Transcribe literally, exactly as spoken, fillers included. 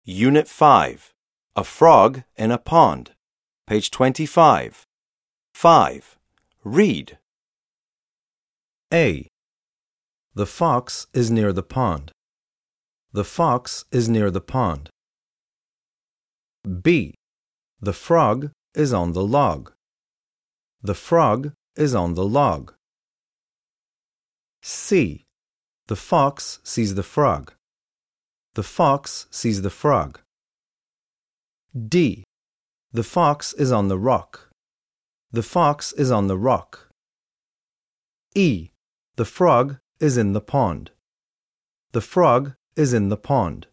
Unit five. A frog in a pond. Page twenty-five. five. Read. A. The fox is near the pond. The fox is near the pond. B. The frog is on the log. The frog is on the log. C. The fox sees the frog. The fox sees the frog. D. The fox is on the rock. The fox is on the rock. E. The frog is in the pond. The frog is in the pond.